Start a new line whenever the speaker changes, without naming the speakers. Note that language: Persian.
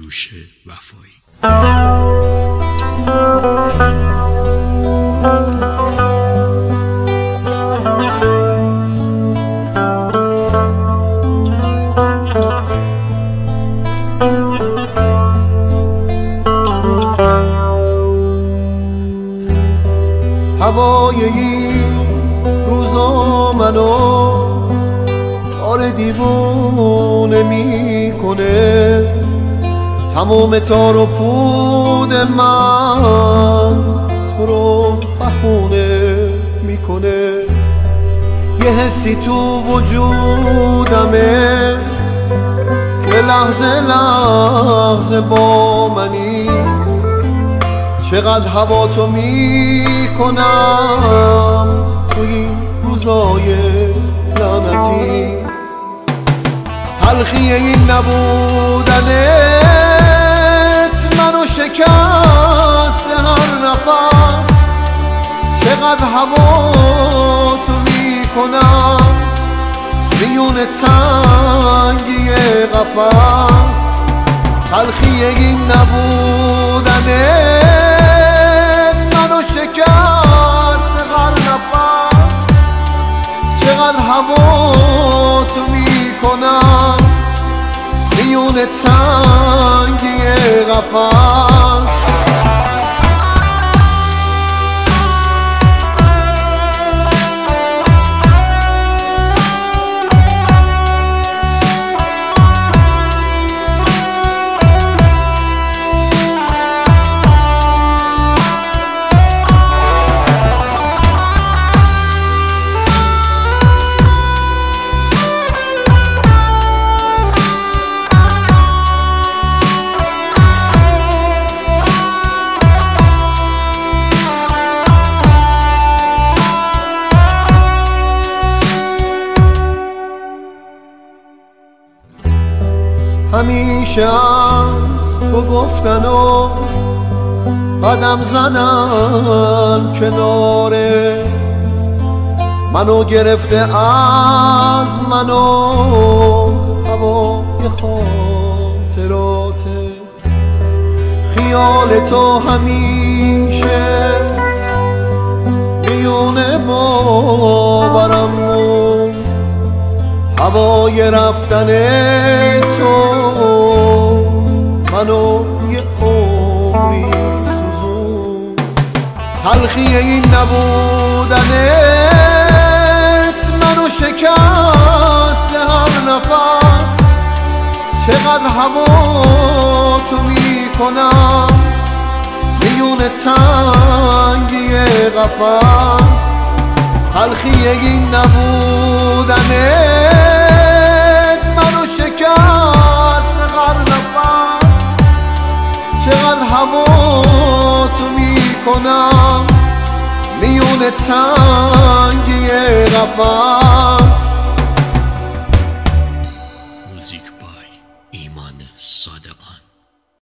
کیوش وفایی.
هوای این روزا منو کار دیوونه میکنه، تمام تار و پود من تو رو بهونه میکنه. یه حسی تو وجودمه که لحظه لحظه با منی، چقدر هوا تو میکنم تو این روزای لعنتی. تلخی این نبودنت منو شکست هر نفس، چقدر هوا تو میکنم میون تنگی قفس. تلخی این نبودنت منو شکست هر نفس، چقدر هوا تو میکنم میون تنگی قفس. همیشه از تو گفتن و قدم زدم کناره، منو گرفته از منو هوای خاطراته. خیال تو همیشه میونه باورم موند، هوای رفتن تو منو یه عمری سوزون. تلخی این نبودنت منو شکست هر نفس، چقدر هوا تو میکنم میون تنگی قفس. تلخی این نبودنت منو شکست هر نفس، چقدر هوا تو میکنم میون تنگی قفس.